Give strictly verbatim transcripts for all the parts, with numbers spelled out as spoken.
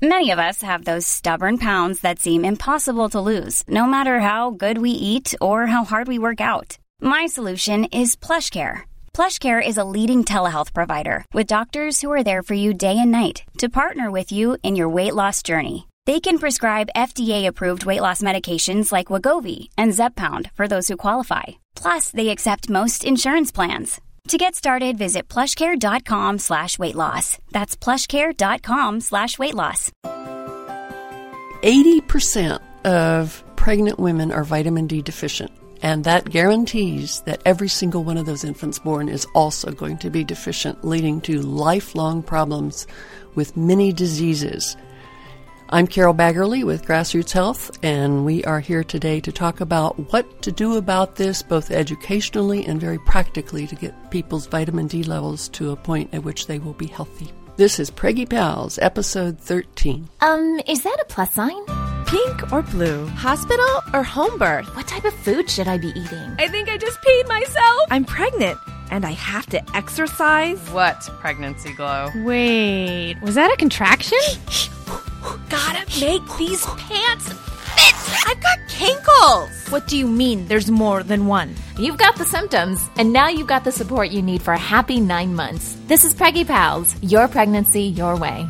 Many of us have those stubborn pounds that seem impossible to lose, no matter how good we eat or how hard we work out. My solution is PlushCare. PlushCare is a leading telehealth provider with doctors who are there for you day and night to partner with you in your weight loss journey. They can prescribe F D A-approved weight loss medications like Wegovy and Zepbound for those who qualify. Plus, they accept most insurance plans. To get started, visit plushcare.com slash weight loss. That's plushcare.com slash weight loss. eighty percent of pregnant women are vitamin D deficient, and that guarantees that every single one of those infants born is also going to be deficient, leading to lifelong problems with many diseases. I'm Carol Baggerly with Grassroots Health, and we are here today to talk about what to do about this, both educationally and very practically, to get people's vitamin D levels to a point at which they will be healthy. This is Preggy Pals, episode thirteen. Um, is that a plus sign? Pink or blue? Hospital or home birth? What type of food should I be eating? I think I just peed myself. I'm pregnant, and I have to exercise. What pregnancy glow? Wait, was that a contraction? Gotta make these pants fit. I've got kinkles. What do you mean there's more than one? You've got the symptoms, and now you've got the support you need for a happy nine months. This is Preggy Pals, your pregnancy, your way.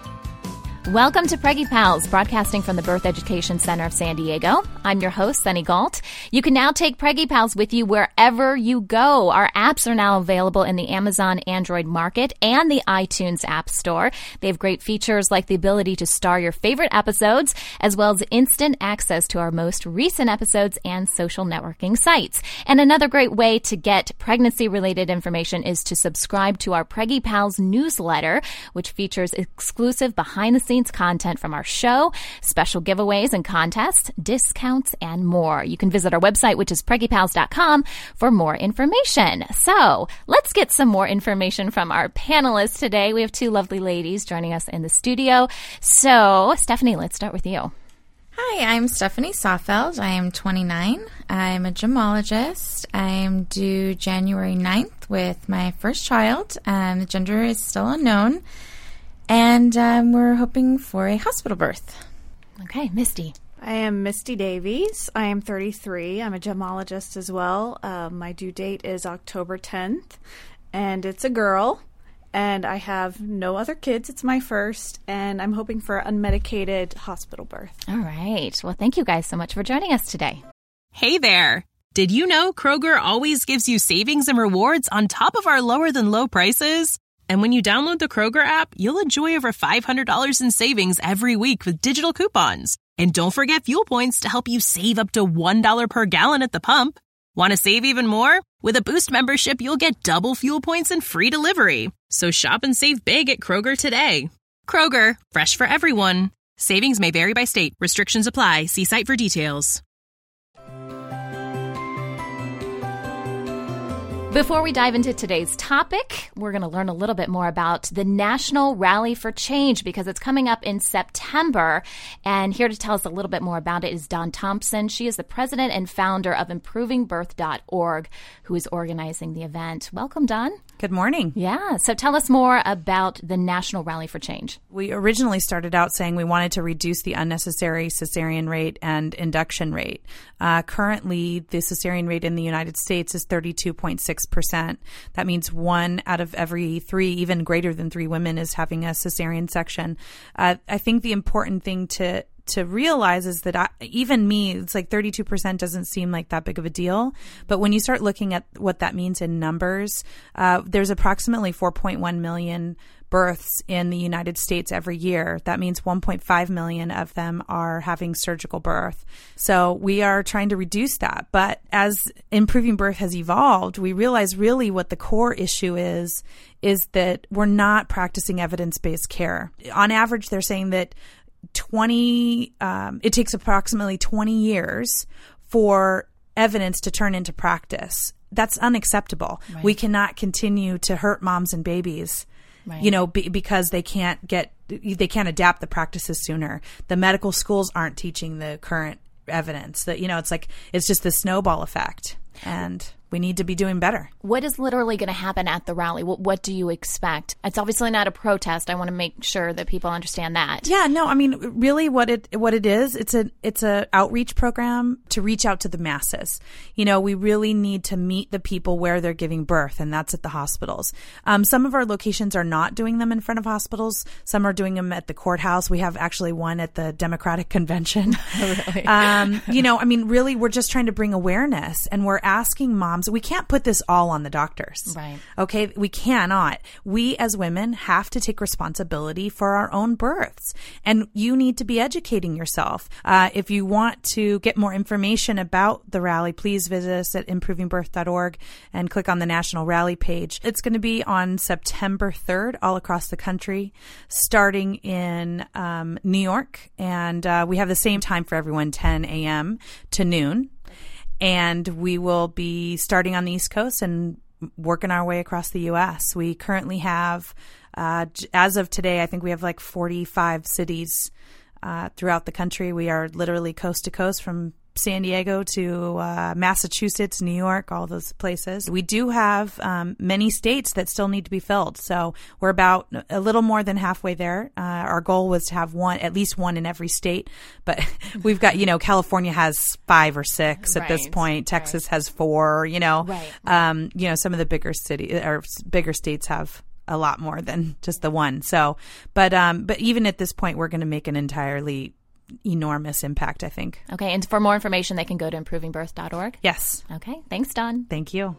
Welcome to Preggy Pals, broadcasting from the Birth Education Center of San Diego. I'm your host, Sunny Galt. You can now take Preggy Pals with you wherever you go. Our apps are now available in the Amazon Android market and the iTunes App Store. They have great features like the ability to star your favorite episodes, as well as instant access to our most recent episodes and social networking sites. And another great way to get pregnancy-related information is to subscribe to our Preggy Pals newsletter, which features exclusive behind-the-scenes content from our show, special giveaways and contests, discounts, and more. You can visit our website, which is preggy pals dot com, for more information. So let's get some more information from our panelists today. We have two lovely ladies joining us in the studio. So, Stephanie, let's start with you. Hi, I'm Stephanie Sawfeld. I am twenty-nine. I'm a gemologist. I'm due January ninth with my first child. Um, the gender is still unknown. And um, we're hoping for a hospital birth. Okay, Misty. I am Misty Davies. I am thirty-three. I'm a gemologist as well. Um, my due date is October tenth, and it's a girl. And I have no other kids. It's my first, and I'm hoping for unmedicated hospital birth. All right. Well, thank you guys so much for joining us today. Hey there. Did you know Kroger always gives you savings and rewards on top of our lower than low prices? And when you download the Kroger app, you'll enjoy over five hundred dollars in savings every week with digital coupons. And don't forget fuel points to help you save up to one dollar per gallon at the pump. Want to save even more? With a Boost membership, you'll get double fuel points and free delivery. So shop and save big at Kroger today. Kroger, fresh for everyone. Savings may vary by state. Restrictions apply. See site for details. Before we dive into today's topic, we're going to learn a little bit more about the National Rally for Change because it's coming up in September. And here to tell us a little bit more about it is Dawn Thompson. She is the president and founder of improving birth dot org, who is organizing the event. Welcome, Dawn. Good morning. Yeah. So tell us more about the National Rally for Change. We originally started out saying we wanted to reduce the unnecessary cesarean rate and induction rate. Uh, currently, the cesarean rate in the United States is thirty-two point six percent. That means one out of every three, even greater than three women is having a cesarean section. Uh, I think the important thing to to realize is that I, even me, it's like thirty-two percent doesn't seem like that big of a deal. But when you start looking at what that means in numbers, uh, there's approximately four point one million births in the United States every year. That means one point five million of them are having surgical birth. So we are trying to reduce that. But as improving birth has evolved, we realize really what the core issue is, is that we're not practicing evidence-based care. On average, they're saying that twenty, um, it takes approximately twenty years for evidence to turn into practice. That's unacceptable. Right. We cannot continue to hurt moms and babies. Right. You know, be, because they can't get, they can't adapt the practices sooner. The medical schools aren't teaching the current evidence. That, you know, it's like, it's just the snowball effect. and we need to be doing better. What is literally going to happen at the rally? What, what do you expect? It's obviously not a protest. I want to make sure that people understand that. Yeah, no, I mean, really what it what it is, it's a it's a outreach program to reach out to the masses. You know, we really need to meet the people where they're giving birth, and that's at the hospitals. Um, some of our locations are not doing them in front of hospitals. Some are doing them at the courthouse. We have actually one at the Democratic Convention. Oh, really? um, you know, I mean, really, we're just trying to bring awareness, and we're asking moms. We can't put this all on the doctors. Right. Okay. We cannot. We as women have to take responsibility for our own births. And you need to be educating yourself. Uh, if you want to get more information about the rally, please visit us at improving birth dot org and click on the National Rally page. It's going to be on September third all across the country, starting in um, New York. And uh, we have the same time for everyone, ten a.m. to noon. And we will be starting on the East Coast and working our way across the U S. We currently have, uh, as of today, I think we have like forty-five cities uh, throughout the country. We are literally coast to coast from San Diego to uh, Massachusetts, New York, all those places. We do have um, many states that still need to be filled. So we're about a little more than halfway there. Uh, our goal was to have one, at least one in every state. But we've got, you know, California has five or six at right. this point. Texas right. has four, you know. Right. Um, you know, some of the bigger city or bigger states have a lot more than just the one. So, but um, but even at this point, we're going to make an entirely enormous impact, I think. Okay. And for more information, they can go to improving birth dot org? Yes. Okay. Thanks, Dawn. Thank you.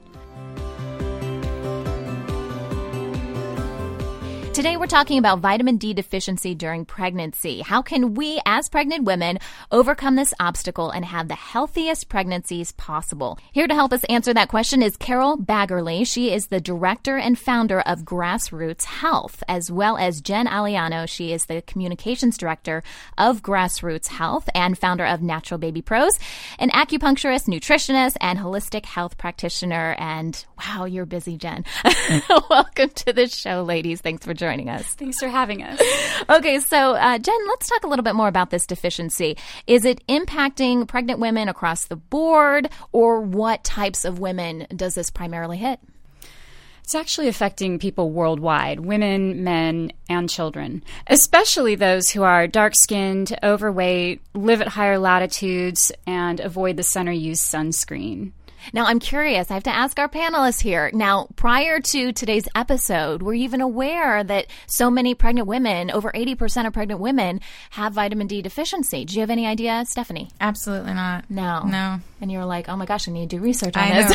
Today, we're talking about vitamin D deficiency during pregnancy. How can we, as pregnant women, overcome this obstacle and have the healthiest pregnancies possible? Here to help us answer that question is Carol Baggerly. She is the director and founder of Grassroots Health, as well as Jen Aliano. She is the communications director of Grassroots Health and founder of Natural Baby Pros, an acupuncturist, nutritionist, and holistic health practitioner. And wow, you're busy, Jen. Welcome to the show, ladies. Thanks for joining us. Thanks for having us. Okay, so uh, Jen, let's talk a little bit more about this deficiency. Is it impacting pregnant women across the board, or what types of women does this primarily hit? It's actually affecting people worldwide, women, men, and children, especially those who are dark-skinned, overweight, live at higher latitudes, and avoid the sun or use sunscreen. Now, I'm curious. I have to ask our panelists here. Now, prior to today's episode, were you even aware that so many pregnant women, over eighty percent of pregnant women, have vitamin D deficiency? Do you have any idea, Stephanie? Absolutely not. No. No. And you were like, oh my gosh, I need to do research on I this.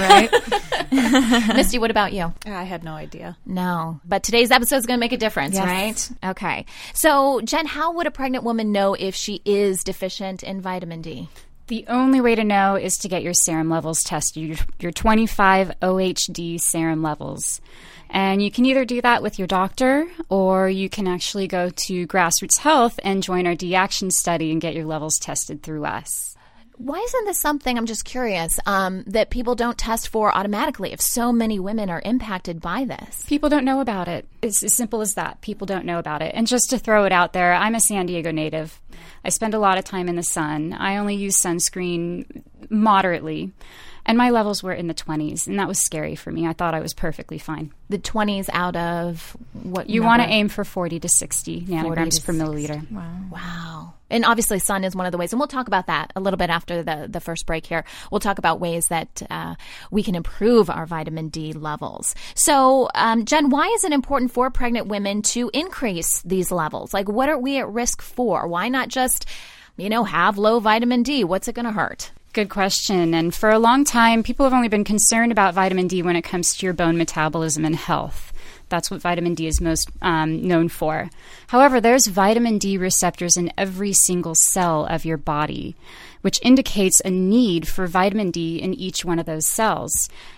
know, right? Misty, what about you? I had no idea. No. But today's episode is going to make a difference, yes. right? Okay. So, Jen, how would a pregnant woman know if she is deficient in vitamin D? The only way to know is to get your serum levels tested, your, your twenty-five O H D serum levels. And you can either do that with your doctor, or you can actually go to Grassroots Health and join our D-Action study and get your levels tested through us. Why isn't this something, I'm just curious, um, that people don't test for automatically if so many women are impacted by this? People don't know about it. It's as simple as that. People don't know about it. And just to throw it out there, I'm a San Diego native. I spend a lot of time in the sun. I only use sunscreen moderately. And my levels were in the twenties, and that was scary for me. I thought I was perfectly fine. The twenties out of what? You want to aim for forty to sixty nanograms per milliliter. Wow. Wow. And obviously sun is one of the ways, and we'll talk about that a little bit after the, the first break here. We'll talk about ways that uh, we can improve our vitamin D levels. So, um, Jen, why is it important for pregnant women to increase these levels? Like, what are we at risk for? Why not just, you know, have low vitamin D? What's it going to hurt? Good question. And for a long time, people have only been concerned about vitamin D when it comes to your bone metabolism and health. That's what vitamin D is most um, known for. However, there's vitamin D receptors in every single cell of your body, which indicates a need for vitamin D in each one of those cells.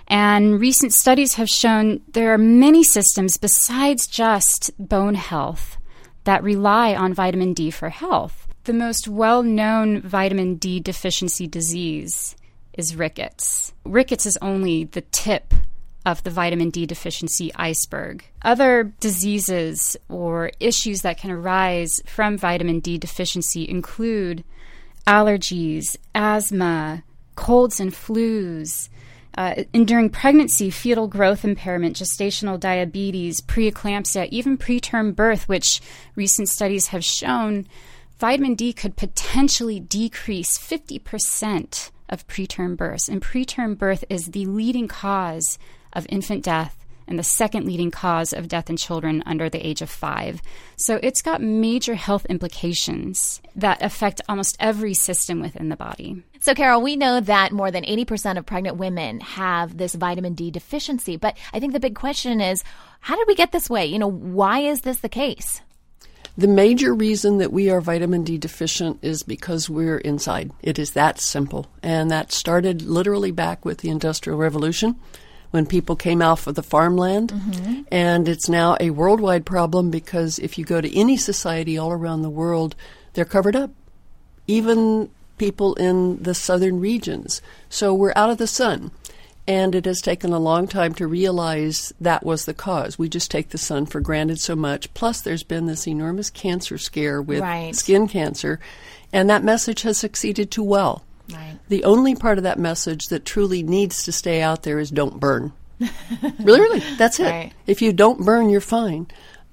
And recent studies have shown there are many systems besides just bone health that rely on vitamin D for health. The most well-known vitamin D deficiency disease is rickets. Rickets is only the tip of the vitamin D deficiency iceberg. Other diseases or issues that can arise from vitamin D deficiency include allergies, asthma, colds and flus, Uh, and during pregnancy, fetal growth impairment, gestational diabetes, preeclampsia, even preterm birth, which recent studies have shown, vitamin D could potentially decrease fifty percent of preterm births. And preterm birth is the leading cause of infant death and the second leading cause of death in children under the age of five. So it's got major health implications that affect almost every system within the body. So, Carol, we know that more than eighty percent of pregnant women have this vitamin D deficiency. But I think the big question is, how did we get this way? You know, why is this the case? The major reason that we are vitamin D deficient is because we're inside. It is that simple. And that started literally back with the Industrial Revolution, when people came off of the farmland. Mm-hmm. And it's now a worldwide problem because if you go to any society all around the world, they're covered up. Even people in the southern regions. So we're out of the sun. And it has taken a long time to realize that was the cause. We just take the sun for granted so much. Plus, there's been this enormous cancer scare with right. skin cancer. And that message has succeeded too well. Right. The only part of that message that truly needs to stay out there is don't burn. Really, that's it. Right. If you don't burn, you're fine.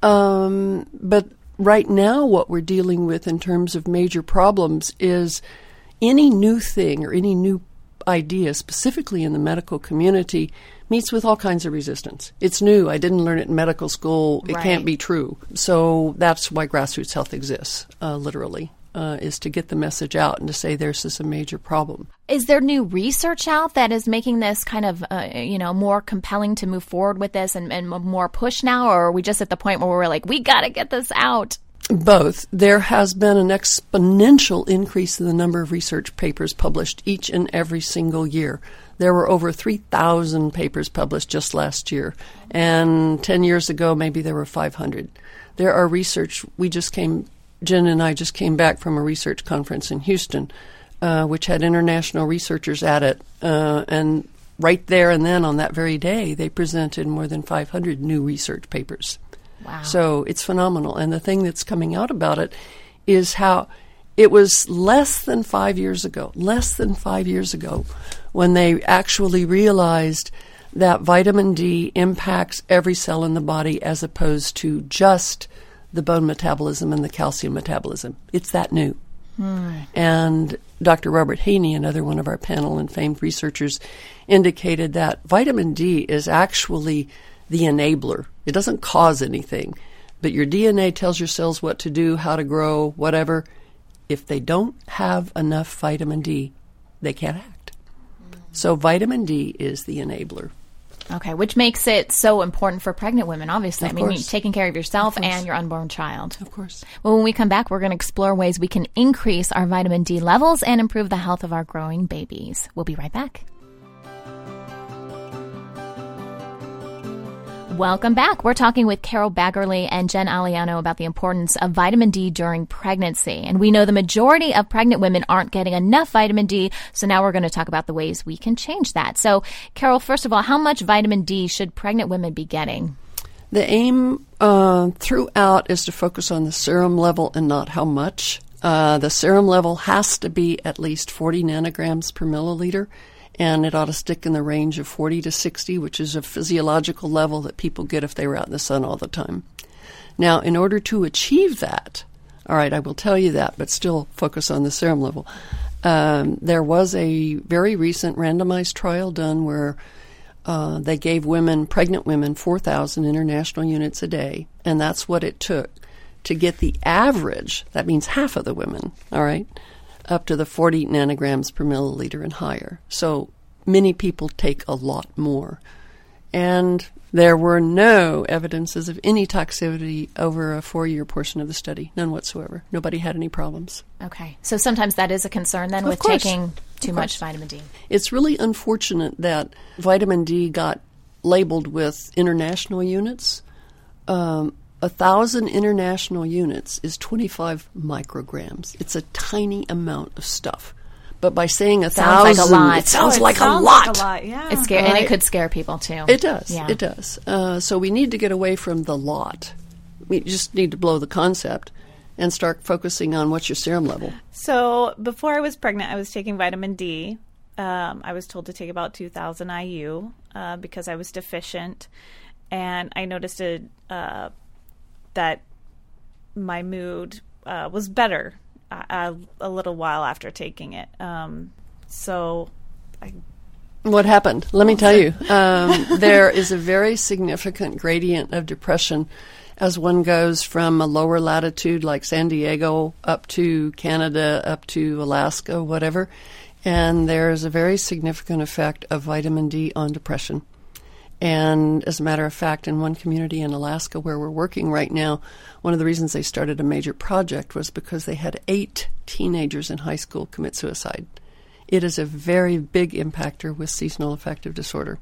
Um, but right now what we're dealing with in terms of major problems is any new thing or any new idea, specifically in the medical community, meets with all kinds of resistance. It's new. I didn't learn it in medical school. It right. can't be true. So that's why Grassroots Health exists, uh, literally. Uh, is to get the message out and to say there's this a major problem. Is there new research out that is making this kind of, uh, you know, more compelling to move forward with this and, and more push now? Or are we just at the point where we're like, we got to get this out? Both. There has been an exponential increase in the number of research papers published each and every single year. There were over three thousand papers published just last year. And ten years ago, maybe there were five hundred. There are research, we just came Jen and I just came back from a research conference in Houston, uh, which had international researchers at it. Uh, and right there and then on that very day, they presented more than five hundred new research papers. Wow. So it's phenomenal. And the thing that's coming out about it is how it was less than five years ago, less than five years ago, when they actually realized that vitamin D impacts every cell in the body as opposed to just the bone metabolism and the calcium metabolism. It's that new. Hmm. And Doctor Robert Haney, another one of our panel and famed researchers, indicated that vitamin D is actually the enabler. It doesn't cause anything, but your D N A tells your cells what to do, how to grow, whatever. If they don't have enough vitamin D, they can't act. Hmm. So vitamin D is the enabler. Okay, which makes it so important for pregnant women, obviously. Of I mean, course. you're taking care of yourself of and your unborn child. Of course. Well, when we come back, we're going to explore ways we can increase our vitamin D levels and improve the health of our growing babies. We'll be right back. Welcome back. We're talking with Carol Baggerly and Jen Aliano about the importance of vitamin D during pregnancy. And we know the majority of pregnant women aren't getting enough vitamin D, so now we're going to talk about the ways we can change that. So, Carol, first of all, how much vitamin D should pregnant women be getting? The aim uh, throughout is to focus on the serum level and not how much. Uh, the serum level has to be at least forty nanograms per milliliter. And it ought to stick in the range of forty to sixty, which is a physiological level that people get if they were out in the sun all the time. Now, in order to achieve that, all right, I will tell you that, but still focus on the serum level. Um, there was a very recent randomized trial done where uh, they gave women, pregnant women, four thousand international units a day, and that's what it took to get the average, that means half of the women, all right, up to the forty nanograms per milliliter and higher. So many people take a lot more. And there were no evidences of any toxicity over a four-year portion of the study, none whatsoever. Nobody had any problems. Okay. So sometimes that is a concern then of with course. taking too of much course. vitamin D. It's really unfortunate that vitamin D got labeled with international units. Um, A thousand international units is twenty-five micrograms. It's a tiny amount of stuff. But by saying a sounds thousand, like a lot. it sounds, oh, it like, sounds a lot. like a lot. Yeah, it's scary, right? and it could scare people too. It does. Yeah. It does. Uh, so we need to get away from the lot. We just need to blow the concept and start focusing on what's your serum level. So before I was pregnant, I was taking vitamin D. Um, I was told to take about two thousand I U uh, because I was deficient. And I noticed a, uh, that my mood uh, was better a, a little while after taking it. Um, so I... What happened? Let me tell you. Um, there is a very significant gradient of depression as one goes from a lower latitude like San Diego up to Canada, up to Alaska, whatever. And there's a very significant effect of vitamin D on depression. And as a matter of fact, in one community in Alaska where we're working right now, one of the reasons they started a major project was because they had eight teenagers in high school commit suicide. It is a very big impactor with seasonal affective disorder.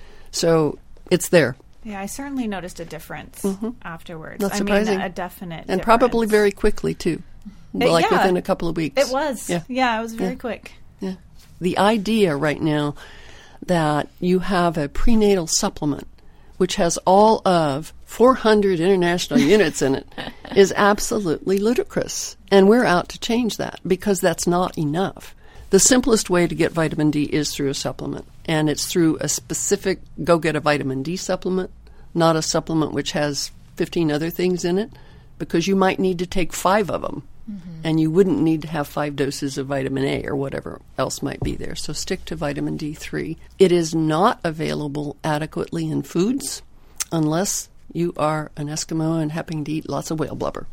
So it's there. Yeah, I certainly noticed a difference mm-hmm. afterwards. Not surprising. I mean, a definite And difference. probably very quickly, too. It, like yeah, within a couple of weeks. It was. Yeah, yeah it was very yeah. quick. Yeah. The idea right now that you have a prenatal supplement which has all of four hundred international units in it is absolutely ludicrous. And we're out to change that because that's not enough. The simplest way to get vitamin D is through a supplement, and it's through a specific go get a vitamin D supplement, not a supplement which has fifteen other things in it, because you might need to take five of them, mm-hmm. and you wouldn't need to have five doses of vitamin A or whatever else might be there. So stick to vitamin D three. It is not available adequately in foods unless you are an Eskimo and happen to eat lots of whale blubber.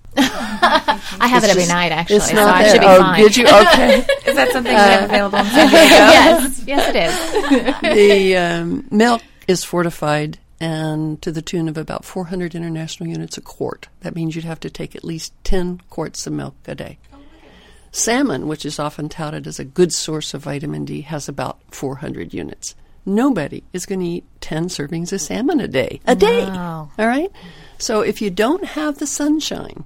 I have it's it every just, night, actually, it's so not I there. should be oh, fine. Did you? Okay. Is that something uh, you have available in San Diego? Yes, yes it is. The um, milk is fortified and to the tune of about four hundred international units a quart. That means you'd have to take at least ten quarts of milk a day. Salmon, which is often touted as a good source of vitamin D, has about four hundred units. Nobody is going to eat ten servings of salmon a day. A day! Wow. All right? So if you don't have the sunshine,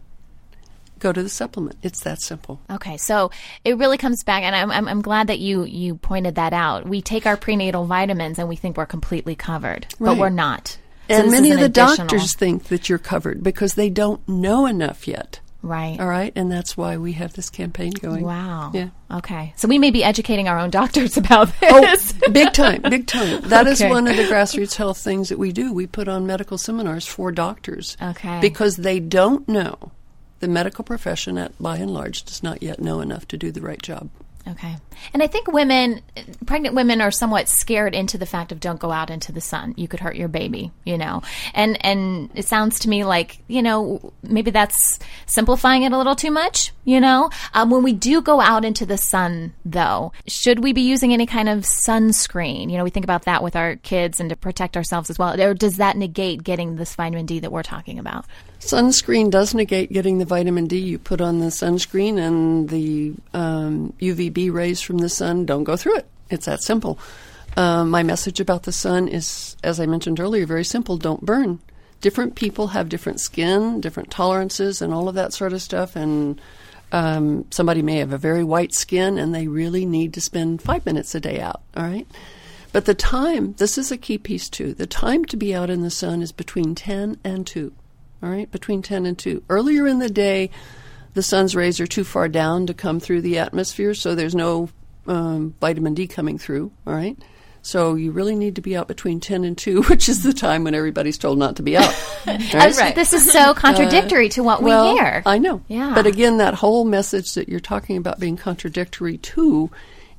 go to the supplement. It's that simple. Okay, so it really comes back, and I'm, I'm I'm glad that you you pointed that out. We take our prenatal vitamins and we think we're completely covered, right. but we're not. So and many of an the additional... doctors think that you're covered because they don't know enough yet. Right. All right, and that's why we have this campaign going. Wow. Yeah. Okay, so we may be educating our own doctors about this. Oh, big time, big time. That okay. is one of the grassroots health things that we do. We put on medical seminars for doctors. Okay. Because they don't know. The medical profession, at, by and large, does not yet know enough to do the right job. Okay. And I think women, pregnant women are somewhat scared into the fact of don't go out into the sun. You could hurt your baby, you know. And and it sounds to me like, you know, maybe that's simplifying it a little too much, you know. Um, when we do go out into the sun, though, should we be using any kind of sunscreen? You know, we think about that with our kids and to protect ourselves as well. Or does that negate getting this vitamin D that we're talking about? Sunscreen does negate getting the vitamin D. You put on the sunscreen and the um, U V B rays from the sun don't go through it. It's that simple. Um, my message about the sun is, as I mentioned earlier, very simple. Don't burn. Different people have different skin, different tolerances, and all of that sort of stuff. And um, somebody may have a very white skin, and they really need to spend five minutes a day out, all right? But the time, this is a key piece too, the time to be out in the sun is between ten and two. All right, between ten and two. Earlier in the day, the sun's rays are too far down to come through the atmosphere, so there's no um, vitamin D coming through, all right? So you really need to be out between ten and two, which is the time when everybody's told not to be out. Right? Right. This is so contradictory uh, to what well, we hear. I know. Yeah. But again, that whole message that you're talking about being contradictory to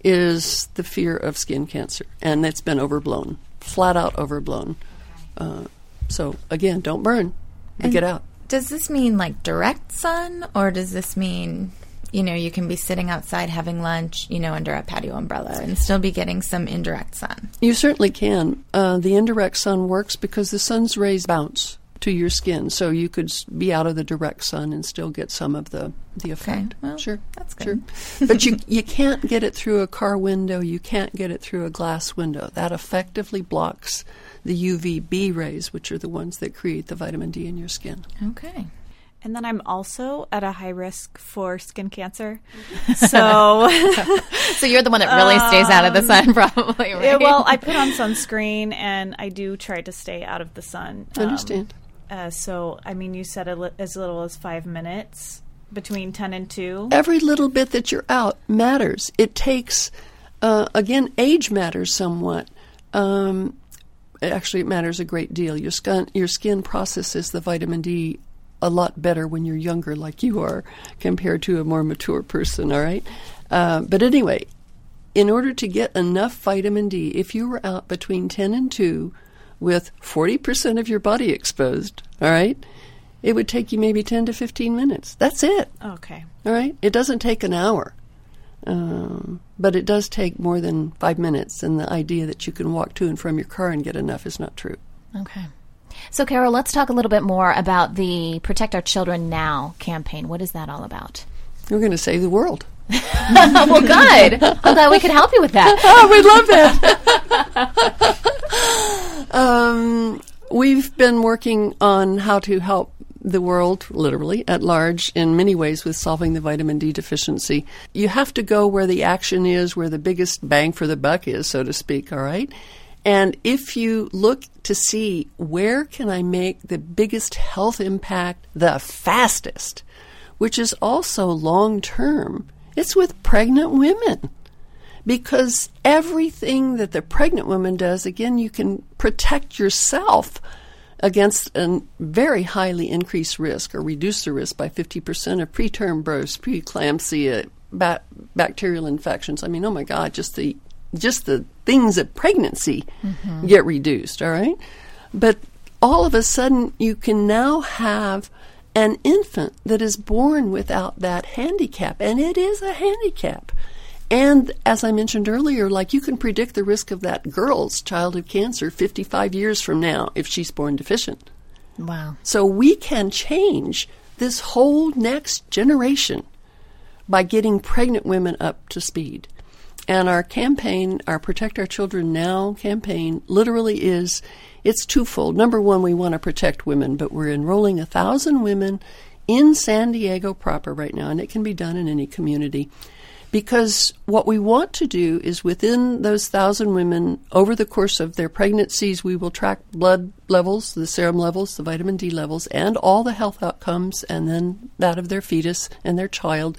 is the fear of skin cancer, and it's been overblown, flat out overblown. Uh, so again, don't burn. And get out. Does this mean like direct sun, or does this mean, you know, you can be sitting outside having lunch, you know, under a patio umbrella and still be getting some indirect sun? You certainly can. Uh, the indirect sun works because the sun's rays bounce to your skin, so you could be out of the direct sun and still get some of the, the effect. Okay. Well, sure, that's good. Sure. But you you can't get it through a car window. You can't get it through a glass window. That effectively blocks the U V B rays, which are the ones that create the vitamin D in your skin. Okay. And then I'm also at a high risk for skin cancer. So so you're the one that really um, stays out of the sun, probably, right? Yeah, well, I put on sunscreen, and I do try to stay out of the sun. I understand. Um, uh, so, I mean, you said a li- as little as five minutes between ten and two. Every little bit that you're out matters. It takes Uh, again, age matters somewhat. Um, actually, it matters a great deal. Your skin, your skin processes the vitamin D a lot better when you're younger, like you are, compared to a more mature person, all right? Uh, but anyway, in order to get enough vitamin D, if you were out between ten and two with forty percent of your body exposed, all right, it would take you maybe ten to fifteen minutes. That's it. Okay. All right? It doesn't take an hour. Um, but it does take more than five minutes, and the idea that you can walk to and from your car and get enough is not true. Okay. So, Carol, let's talk a little bit more about the Protect Our Children Now campaign. What is that all about? We're going to save the world. Well, good. I'm glad we could help you with that. Oh, we'd love that. um, we've been working on how to help the world, literally, at large, in many ways with solving the vitamin D deficiency. You have to go where the action is, where the biggest bang for the buck is, so to speak, all right? And if you look to see where can I make the biggest health impact the fastest, which is also long-term, it's with pregnant women. Because everything that the pregnant woman does, again, you can protect yourself against a very highly increased risk or reduce the risk by fifty percent of preterm births, preeclampsia, ba- bacterial infections. I mean, oh my God, just the just the things of pregnancy mm-hmm. get reduced, all right? But all of a sudden, you can now have an infant that is born without that handicap, and it is a handicap. And as I mentioned earlier, like you can predict the risk of that girl's childhood cancer fifty-five years from now if she's born deficient. Wow. So we can change this whole next generation by getting pregnant women up to speed. And our campaign, our Protect Our Children Now campaign, literally is, it's twofold. Number one, we want to protect women, but we're enrolling a thousand women in San Diego proper right now, and it can be done in any community. Because what we want to do is within those thousand women, over the course of their pregnancies, we will track blood levels, the serum levels, the vitamin D levels, and all the health outcomes, and then that of their fetus and their child.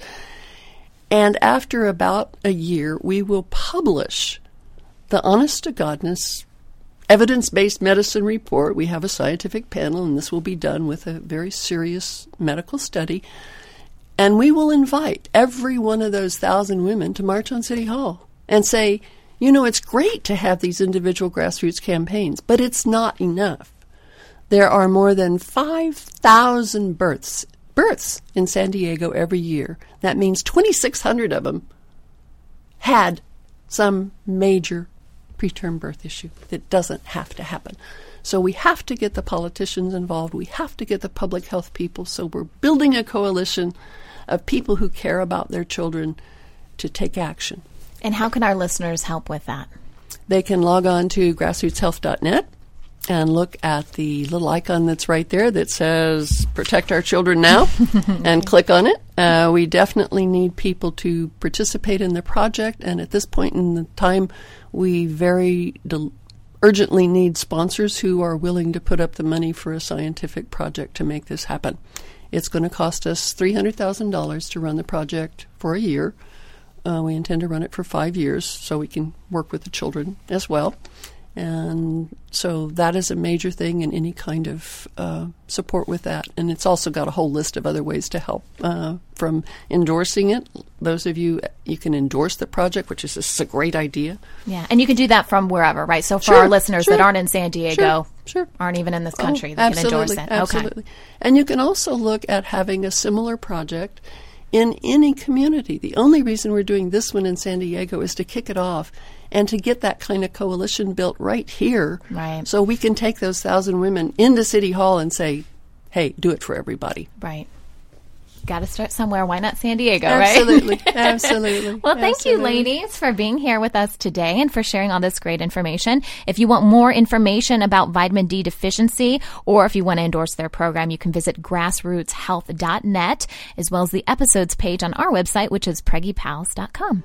And after about a year, we will publish the honest-to-godness, evidence-based medicine report. We have a scientific panel, and this will be done with a very serious medical study. And we will invite every one of those thousand women to march on City Hall and say, you know, it's great to have these individual grassroots campaigns, but it's not enough. There are more than five thousand births, births in San Diego every year. That means twenty-six hundred of them had some major preterm birth issue that doesn't have to happen. So we have to get the politicians involved. We have to get the public health people. So we're building a coalition of people who care about their children to take action. And how can our listeners help with that? They can log on to grassroots health dot net and look at the little icon that's right there that says Protect Our Children Now and click on it. Uh, we definitely need people to participate in the project, and at this point in the time, we very del- urgently need sponsors who are willing to put up the money for a scientific project to make this happen. It's going to cost us three hundred thousand dollars to run the project for a year. Uh, we intend to run it for five years so we can work with the children as well. And so that is a major thing, in any kind of uh, support with that. And it's also got a whole list of other ways to help, uh, from endorsing it. Those of you, you can endorse the project, which is just a great idea. Yeah, and you can do that from wherever, right? So for sure, our listeners sure, that aren't in San Diego, sure, sure. aren't even in this country, oh, they can endorse it. Absolutely. Okay. And you can also look at having a similar project in any community. The only reason we're doing this one in San Diego is to kick it off and to get that kind of coalition built right here, right, so we can take those thousand women into City Hall and say, hey, do it for everybody. Right. Got to start somewhere. Why not San Diego, absolutely, right? Absolutely. Well, thank absolutely. you, ladies, for being here with us today and for sharing all this great information. If you want more information about vitamin D deficiency, or if you want to endorse their program, you can visit grassroots health dot net, as well as the episodes page on our website, which is preggy pals dot com.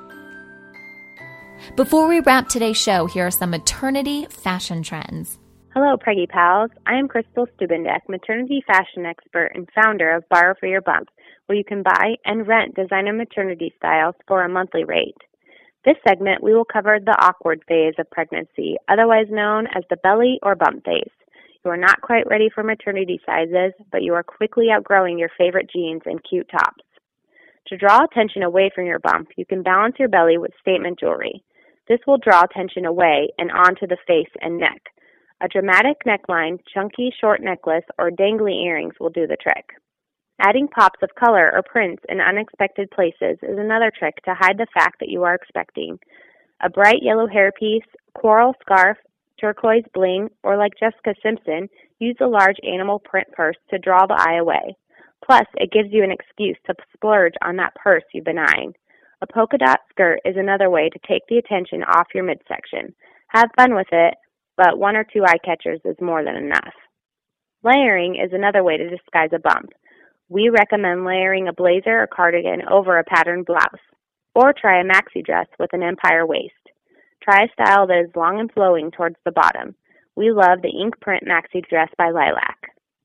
Before we wrap today's show, here are some maternity fashion trends. Hello, Preggy Pals. I am Crystal Stubendek, maternity fashion expert and founder of Borrow for Your Bump, where you can buy and rent designer maternity styles for a monthly rate. This segment, we will cover the awkward phase of pregnancy, otherwise known as the belly or bump phase. You are not quite ready for maternity sizes, but you are quickly outgrowing your favorite jeans and cute tops. To draw attention away from your bump, you can balance your belly with statement jewelry. This will draw attention away and onto the face and neck. A dramatic neckline, chunky short necklace, or dangly earrings will do the trick. Adding pops of color or prints in unexpected places is another trick to hide the fact that you are expecting. A bright yellow hairpiece, coral scarf, turquoise bling, or like Jessica Simpson, use a large animal print purse to draw the eye away. Plus, it gives you an excuse to splurge on that purse you've been eyeing. A polka dot skirt is another way to take the attention off your midsection. Have fun with it, but one or two eye catchers is more than enough. Layering is another way to disguise a bump. We recommend layering a blazer or cardigan over a patterned blouse, or try a maxi dress with an empire waist. Try a style that is long and flowing towards the bottom. We love the ink print maxi dress by Lilac.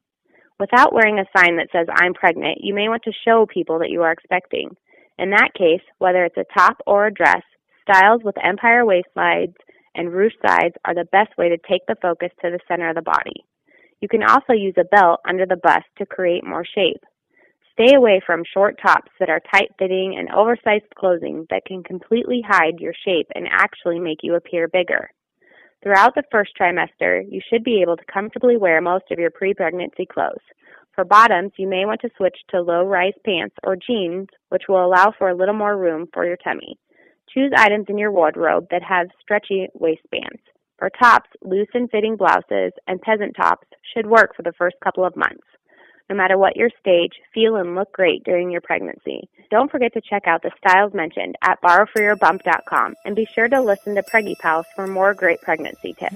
Without wearing a sign that says, "I'm pregnant," you may want to show people that you are expecting. In that case, whether it's a top or a dress, styles with empire waistlines and ruched sides are the best way to take the focus to the center of the body. You can also use a belt under the bust to create more shape. Stay away from short tops that are tight-fitting and oversized clothing that can completely hide your shape and actually make you appear bigger. Throughout the first trimester, you should be able to comfortably wear most of your pre-pregnancy clothes. For bottoms, you may want to switch to low-rise pants or jeans, which will allow for a little more room for your tummy. Choose items in your wardrobe that have stretchy waistbands. For tops, loose and fitting blouses and peasant tops should work for the first couple of months. No matter what your stage, feel and look great during your pregnancy. Don't forget to check out the styles mentioned at borrow for your bump dot com and be sure to listen to Preggy Pals for more great pregnancy tips.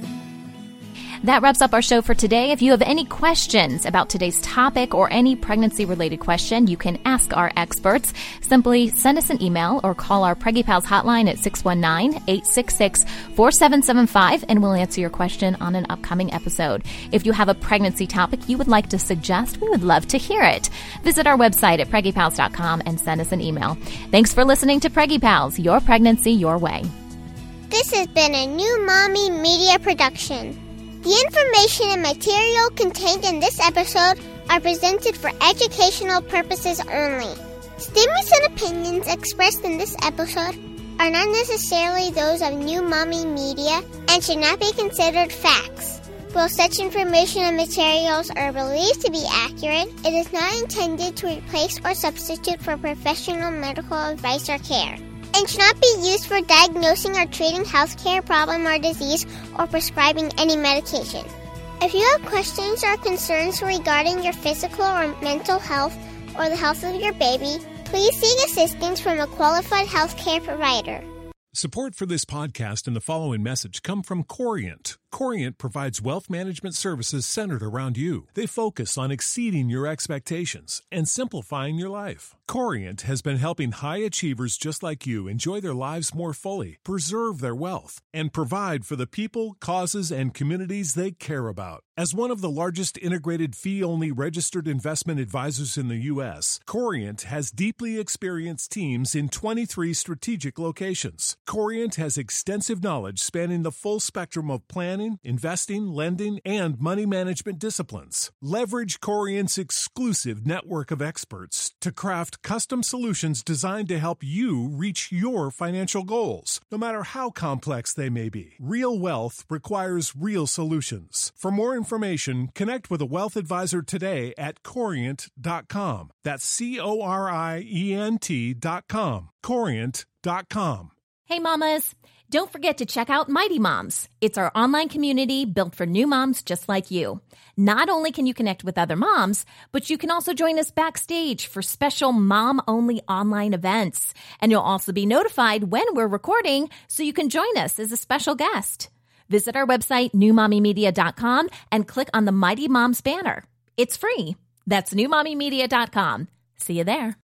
That wraps up our show for today. If you have any questions about today's topic or any pregnancy-related question, you can ask our experts. Simply send us an email or call our Preggy Pals hotline at six one nine, eight six six, four seven seven five, and we'll answer your question on an upcoming episode. If you have a pregnancy topic you would like to suggest, we would love to hear it. Visit our website at preggy pals dot com and send us an email. Thanks for listening to Preggy Pals, your pregnancy your way. This has been a New Mommy Media production. The information and material contained in this episode are presented for educational purposes only. Statements and opinions expressed in this episode are not necessarily those of New Mommy Media and should not be considered facts. While such information and materials are believed to be accurate, it is not intended to replace or substitute for professional medical advice or care, and should not be used for diagnosing or treating healthcare problem or disease or prescribing any medication. If you have questions or concerns regarding your physical or mental health or the health of your baby, please seek assistance from a qualified healthcare provider. Support for this podcast and the following message come from Corient. Corient provides wealth management services centered around you. They focus on exceeding your expectations and simplifying your life. Corient has been helping high achievers just like you enjoy their lives more fully, preserve their wealth, and provide for the people, causes, and communities they care about. As one of the largest integrated fee-only registered investment advisors in the U S, Corient has deeply experienced teams in twenty-three strategic locations. Corient has extensive knowledge spanning the full spectrum of planning, investing, lending, and money management disciplines. Leverage Corient's exclusive network of experts to craft custom solutions designed to help you reach your financial goals, no matter how complex they may be. Real wealth requires real solutions. For more information, connect with a wealth advisor today at corient dot com. That's C O R I E N T dot com. corient dot com. Hey mamas, don't forget to check out Mighty Moms. It's our online community built for new moms just like you. Not only can you connect with other moms, but you can also join us backstage for special mom-only online events. And you'll also be notified when we're recording so you can join us as a special guest. Visit our website, new mommy media dot com, and click on the Mighty Moms banner. It's free. That's new mommy media dot com. See you there.